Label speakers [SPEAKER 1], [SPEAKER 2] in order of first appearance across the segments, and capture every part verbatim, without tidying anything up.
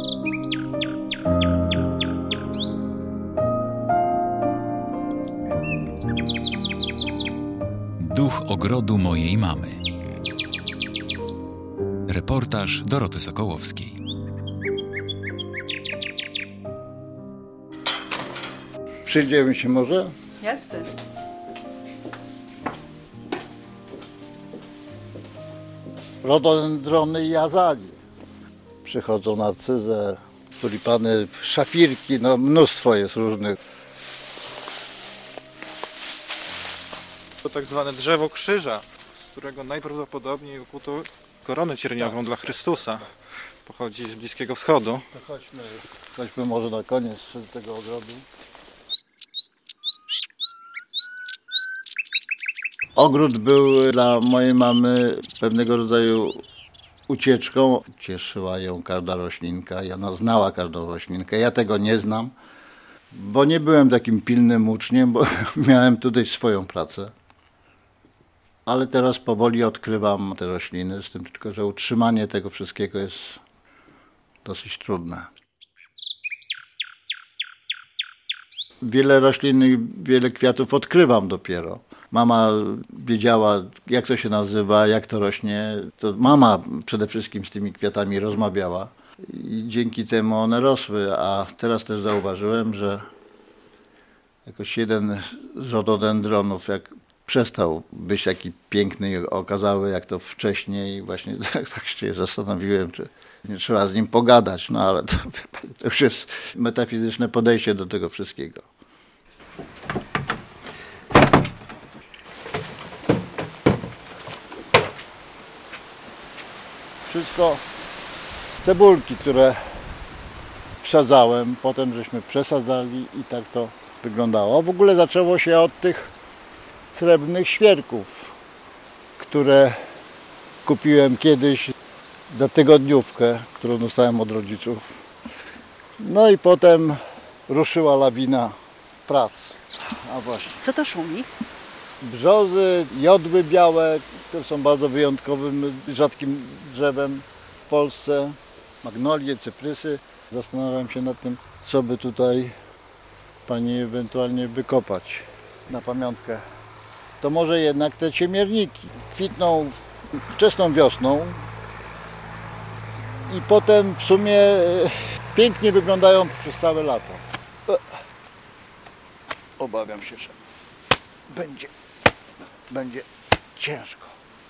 [SPEAKER 1] Duch ogrodu mojej mamy. Reportaż Doroty Sokołowskiej.
[SPEAKER 2] Przyjdziemy się może?
[SPEAKER 3] Jasne.
[SPEAKER 2] Rododendrony i azalie. Przychodzą narcyze, tulipany, szafirki, no mnóstwo jest różnych.
[SPEAKER 4] To tak zwane drzewo krzyża, z którego najprawdopodobniej ukuto koronę cierniową tak. dla Chrystusa. Pochodzi z Bliskiego Wschodu.
[SPEAKER 2] To chodźmy, chodźmy może na koniec tego ogrodu. Ogród był dla mojej mamy pewnego rodzaju ucieczką. Cieszyła ją każda roślinka i ona znała każdą roślinkę. Ja tego nie znam, bo nie byłem takim pilnym uczniem, bo miałem tutaj swoją pracę. Ale teraz powoli odkrywam te rośliny, z tym tylko, że utrzymanie tego wszystkiego jest dosyć trudne. Wiele roślin i wiele kwiatów odkrywam dopiero. Mama wiedziała, jak to się nazywa, jak to rośnie. To mama przede wszystkim z tymi kwiatami rozmawiała i dzięki temu one rosły. A teraz też zauważyłem, że jakoś jeden z rododendronów, jak przestał być taki piękny i okazały, jak to wcześniej. Właśnie tak, tak się zastanowiłem, czy nie trzeba z nim pogadać. No ale to, to już jest metafizyczne podejście do tego wszystkiego. Wszystko cebulki, które wsadzałem, potem żeśmy przesadzali i tak to wyglądało. W ogóle zaczęło się od tych srebrnych świerków, które kupiłem kiedyś za tygodniówkę, którą dostałem od rodziców. No i potem ruszyła lawina prac. A właśnie.
[SPEAKER 3] Co to szumi?
[SPEAKER 2] Brzozy, jodły białe, które są bardzo wyjątkowym, rzadkim drzewem w Polsce. Magnolie, cyprysy. Zastanawiam się nad tym, co by tutaj pani ewentualnie wykopać na pamiątkę. To może jednak te ciemierniki kwitną wczesną wiosną i potem w sumie pięknie wyglądają przez całe lato. Obawiam się, że będzie, będzie ciężko.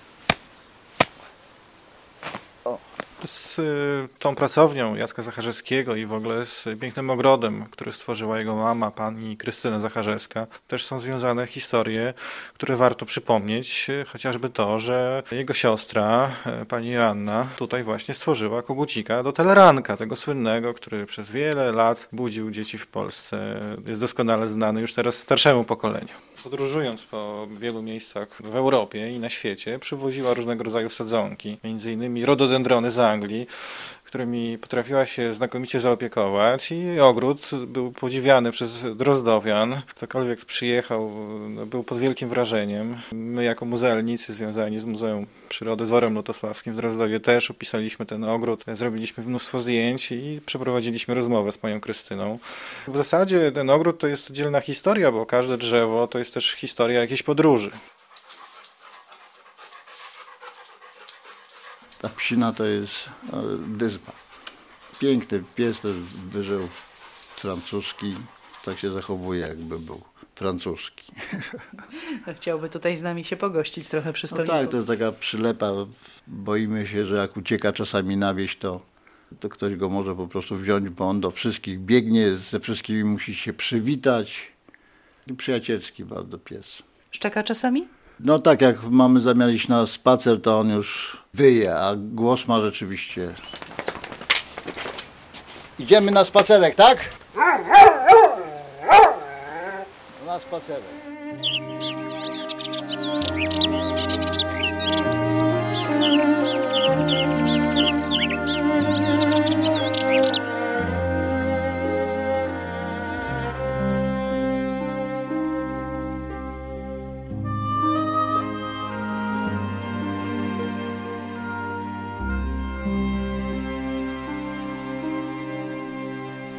[SPEAKER 2] O.
[SPEAKER 4] Z y, tą pracownią Jacka Zacharzewskiego i w ogóle z pięknym ogrodem, który stworzyła jego mama, pani Krystyna Zacharzewska, też są związane historie, które warto przypomnieć, chociażby to, że jego siostra, pani Joanna, tutaj właśnie stworzyła kogucika do teleranka, tego słynnego, który przez wiele lat budził dzieci w Polsce. Jest doskonale znany już teraz starszemu pokoleniu. Podróżując po wielu miejscach w Europie i na świecie, przywoziła różnego rodzaju sadzonki, między innymi rododendrony z Anglii, którymi potrafiła się znakomicie zaopiekować i ogród był podziwiany przez drozdowian. Ktokolwiek przyjechał, no, był pod wielkim wrażeniem. My jako muzealnicy związani z Muzeum Przyrody Dworem Lutosławskim w Drozdowie też opisaliśmy ten ogród, zrobiliśmy mnóstwo zdjęć i przeprowadziliśmy rozmowę z panią Krystyną. W zasadzie ten ogród to jest oddzielna historia, bo każde drzewo to jest też historia jakiejś podróży.
[SPEAKER 2] Ta psina to jest no, dyzma. Piękny pies, też wyżył francuski, tak się zachowuje, jakby był francuski.
[SPEAKER 3] Chciałby tutaj z nami się pogościć trochę przy stoliku.
[SPEAKER 2] No tak, to jest taka przylepa. Boimy się, że jak ucieka czasami na wieś, to, to ktoś go może po prostu wziąć, bo on do wszystkich biegnie, ze wszystkimi musi się przywitać. I przyjacielski bardzo pies.
[SPEAKER 3] Szczeka czasami?
[SPEAKER 2] No tak, jak mamy zamiar iść na spacer, to on już wyje, a głos ma rzeczywiście. Idziemy na spacerek, tak? Na spacerek.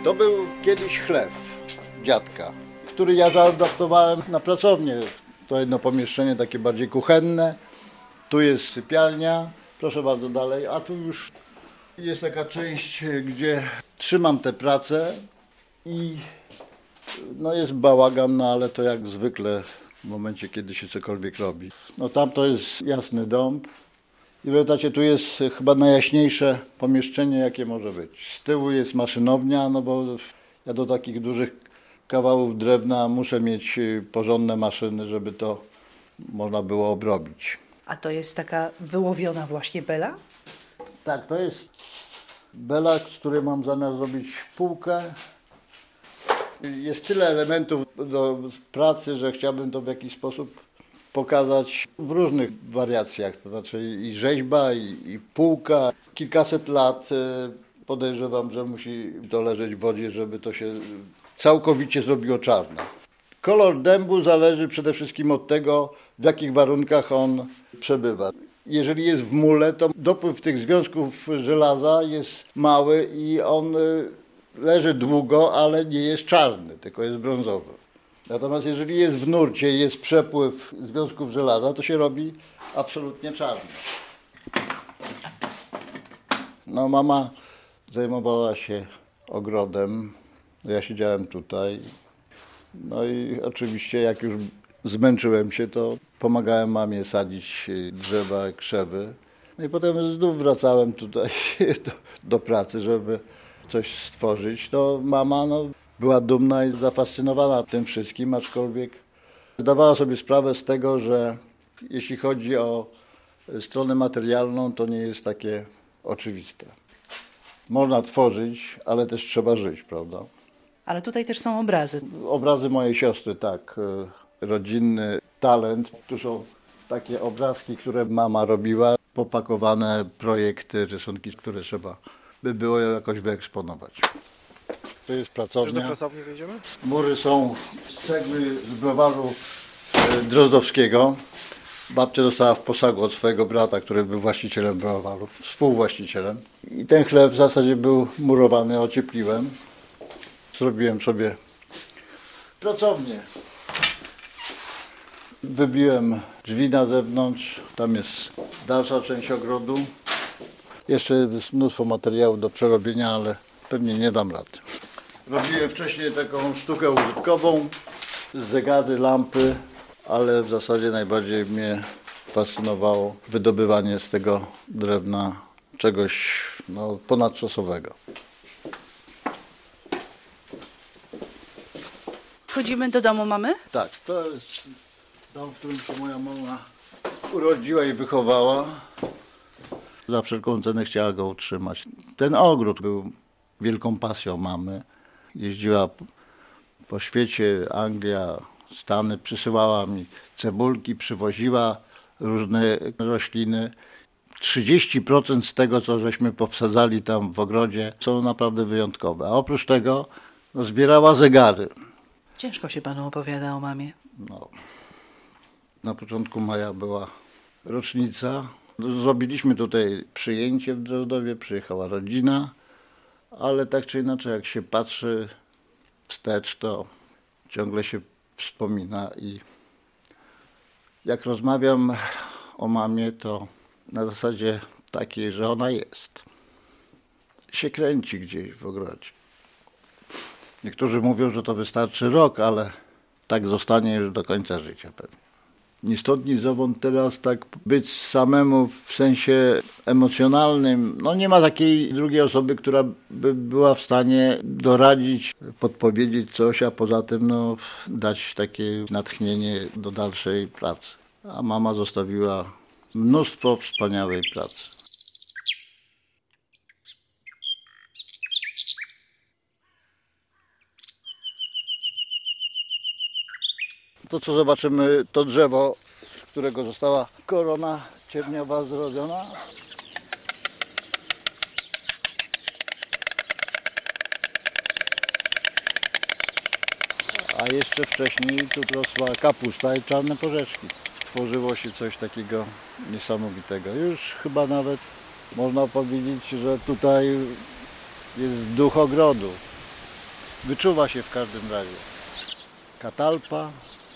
[SPEAKER 2] To był kiedyś chlew dziadka, który ja zaadaptowałem na pracownię. To jedno pomieszczenie takie bardziej kuchenne. Tu jest sypialnia, proszę bardzo dalej, a tu już jest taka część, gdzie trzymam tę pracę i no jest bałagan, no ale to jak zwykle w momencie, kiedy się cokolwiek robi. No tam to jest jasny dąb i w rezultacie tu jest chyba najjaśniejsze pomieszczenie, jakie może być. Z tyłu jest maszynownia, no bo ja do takich dużych kawałów drewna muszę mieć porządne maszyny, żeby to można było obrobić.
[SPEAKER 3] A to jest taka wyłowiona właśnie bela?
[SPEAKER 2] Tak, to jest bela, z której mam zamiar zrobić półkę. Jest tyle elementów do pracy, że chciałbym to w jakiś sposób pokazać w różnych wariacjach. To znaczy i rzeźba, i, i półka. Kilkaset lat podejrzewam, że musi to leżeć w wodzie, żeby to się całkowicie zrobiło czarne. Kolor dębu zależy przede wszystkim od tego, w jakich warunkach on przebywa. Jeżeli jest w mule, to dopływ tych związków żelaza jest mały i on leży długo, ale nie jest czarny, tylko jest brązowy. Natomiast jeżeli jest w nurcie i jest przepływ związków żelaza, to się robi absolutnie czarny. No, mama zajmowała się ogrodem, ja siedziałem tutaj. No i oczywiście jak już zmęczyłem się, to pomagałem mamie sadzić drzewa, krzewy. No i potem znów wracałem tutaj do, do pracy, żeby coś stworzyć. To mama no, była dumna i zafascynowana tym wszystkim, aczkolwiek zdawała sobie sprawę z tego, że jeśli chodzi o stronę materialną, to nie jest takie oczywiste. Można tworzyć, ale też trzeba żyć, prawda?
[SPEAKER 3] Ale tutaj też są obrazy.
[SPEAKER 2] Obrazy mojej siostry, tak. Rodzinny talent. Tu są takie obrazki, które mama robiła. Popakowane projekty, rysunki, które trzeba by było jakoś wyeksponować. To jest pracownia.
[SPEAKER 4] Czy do pracowni wejdziemy?
[SPEAKER 2] Mury są z cegły z browaru Drozdowskiego. Babcia dostała w posagu od swojego brata, który był właścicielem browaru, współwłaścicielem. I ten chleb w zasadzie był murowany, ociepliłem. Zrobiłem sobie pracownię. Wybiłem drzwi na zewnątrz. Tam jest dalsza część ogrodu. Jeszcze jest mnóstwo materiału do przerobienia, ale pewnie nie dam rady. Robiłem wcześniej taką sztukę użytkową, zegary, lampy, ale w zasadzie najbardziej mnie fascynowało wydobywanie z tego drewna czegoś no, ponadczasowego.
[SPEAKER 3] Wchodzimy do domu mamy?
[SPEAKER 2] Tak, to jest dom, w którym się moja mama urodziła i wychowała. Za wszelką cenę chciała go utrzymać. Ten ogród był wielką pasją mamy. Jeździła po świecie, Anglia, Stany, przysyłała mi cebulki, przywoziła różne rośliny. trzydzieści procent z tego, co żeśmy powsadzali tam w ogrodzie, są naprawdę wyjątkowe. A oprócz tego no, zbierała zegary.
[SPEAKER 3] Ciężko się panu opowiada o mamie.
[SPEAKER 2] No, na początku maja była rocznica. Zrobiliśmy tutaj przyjęcie w Drozdowie, przyjechała rodzina, ale tak czy inaczej jak się patrzy wstecz, to ciągle się wspomina i jak rozmawiam o mamie, to na zasadzie takiej, że ona jest. Się kręci gdzieś w ogrodzie. Niektórzy mówią, że to wystarczy rok, ale tak zostanie już do końca życia pewnie. Ni stąd, ni zowąd teraz tak być samemu w sensie emocjonalnym. No nie ma takiej drugiej osoby, która by była w stanie doradzić, podpowiedzieć coś, a poza tym no, dać takie natchnienie do dalszej pracy. A mama zostawiła mnóstwo wspaniałej pracy. To, co zobaczymy, to drzewo, z którego została korona cierniowa zrobiona. A jeszcze wcześniej tu rosła kapusta i czarne porzeczki. Tworzyło się coś takiego niesamowitego. Już chyba nawet można powiedzieć, że tutaj jest duch ogrodu. Wyczuwa się w każdym razie. Katalpa.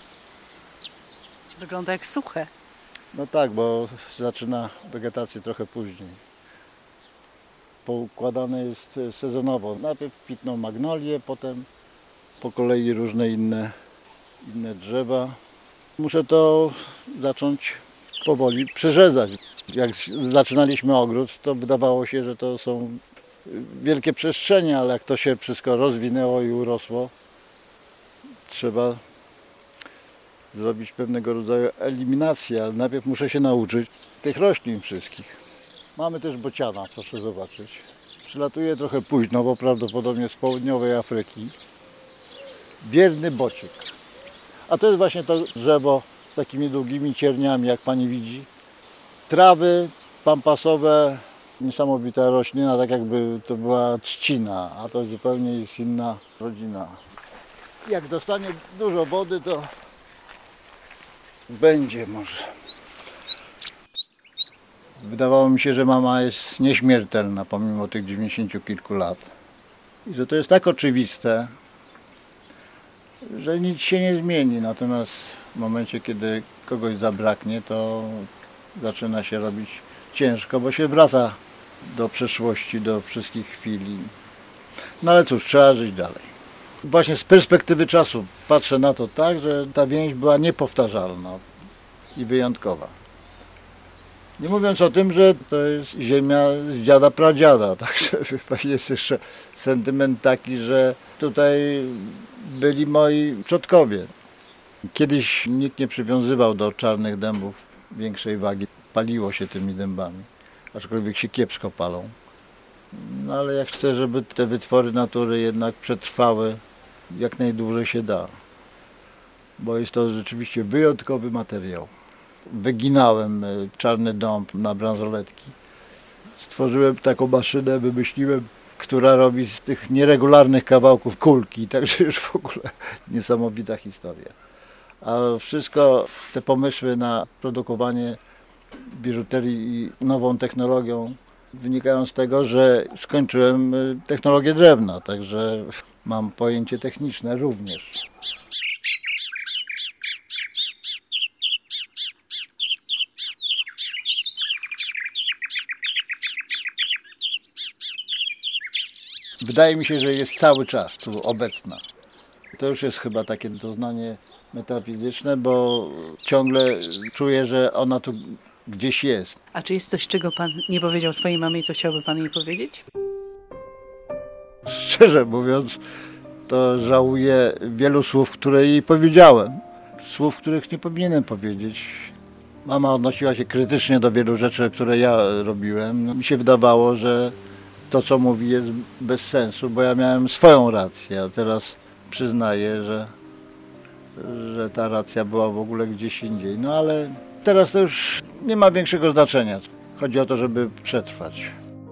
[SPEAKER 3] Wygląda jak suche.
[SPEAKER 2] No tak, bo zaczyna wegetację trochę później. Poukładane jest sezonowo. Najpierw kwitną magnolie, potem po kolei różne inne, inne drzewa. Muszę to zacząć powoli przerzedzać. Jak zaczynaliśmy ogród, to wydawało się, że to są wielkie przestrzenie, ale jak to się wszystko rozwinęło i urosło, trzeba zrobić pewnego rodzaju eliminację, ale najpierw muszę się nauczyć tych roślin wszystkich. Mamy też bociana, proszę zobaczyć. Przylatuje trochę późno, bo prawdopodobnie z południowej Afryki. Bierny bocik. A to jest właśnie to drzewo z takimi długimi cierniami, jak pani widzi. Trawy pampasowe, niesamowita roślina, tak jakby to była trzcina, a to zupełnie jest inna rodzina. Jak dostanie dużo wody, to będzie może. Wydawało mi się, że mama jest nieśmiertelna pomimo tych dziewięćdziesięciu kilku lat. I że to jest tak oczywiste, że nic się nie zmieni. Natomiast w momencie, kiedy kogoś zabraknie, to zaczyna się robić ciężko, bo się wraca do przeszłości, do wszystkich chwili. No ale cóż, trzeba żyć dalej. Właśnie z perspektywy czasu patrzę na to tak, że ta więź była niepowtarzalna i wyjątkowa. Nie mówiąc o tym, że to jest ziemia z dziada pradziada, także jest jeszcze sentyment taki, że tutaj byli moi przodkowie. Kiedyś nikt nie przywiązywał do czarnych dębów większej wagi. Paliło się tymi dębami, aczkolwiek się kiepsko palą. No ale ja chcę, żeby te wytwory natury jednak przetrwały jak najdłużej się da, bo jest to rzeczywiście wyjątkowy materiał. Wyginałem czarny dąb na bransoletki. Stworzyłem taką maszynę, wymyśliłem, która robi z tych nieregularnych kawałków kulki, także już w ogóle niesamowita historia. A wszystko te pomysły na produkowanie biżuterii i nową technologią wynikają z tego, że skończyłem technologię drzewna, także mam pojęcie techniczne również. Wydaje mi się, że jest cały czas tu obecna. To już jest chyba takie doznanie metafizyczne, bo ciągle czuję, że ona tu gdzieś jest.
[SPEAKER 3] A czy jest coś, czego pan nie powiedział swojej mamie i co chciałby pan jej powiedzieć?
[SPEAKER 2] Szczerze mówiąc, to żałuję wielu słów, które jej powiedziałem. Słów, których nie powinienem powiedzieć. Mama odnosiła się krytycznie do wielu rzeczy, które ja robiłem. No, mi się wydawało, że to, co mówi, jest bez sensu, bo ja miałem swoją rację, a teraz przyznaję, że, że ta racja była w ogóle gdzieś indziej. No ale teraz to już nie ma większego znaczenia. Chodzi o to, żeby przetrwać.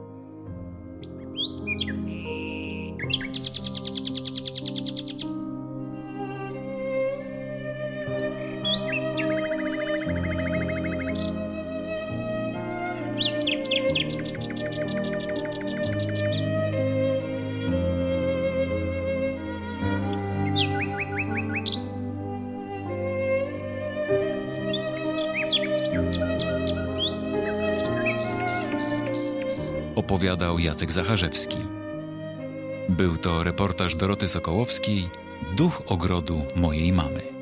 [SPEAKER 1] Opowiadał Jacek Zacharzewski. Był to reportaż Doroty Sokołowskiej, Duch ogrodu mojej mamy.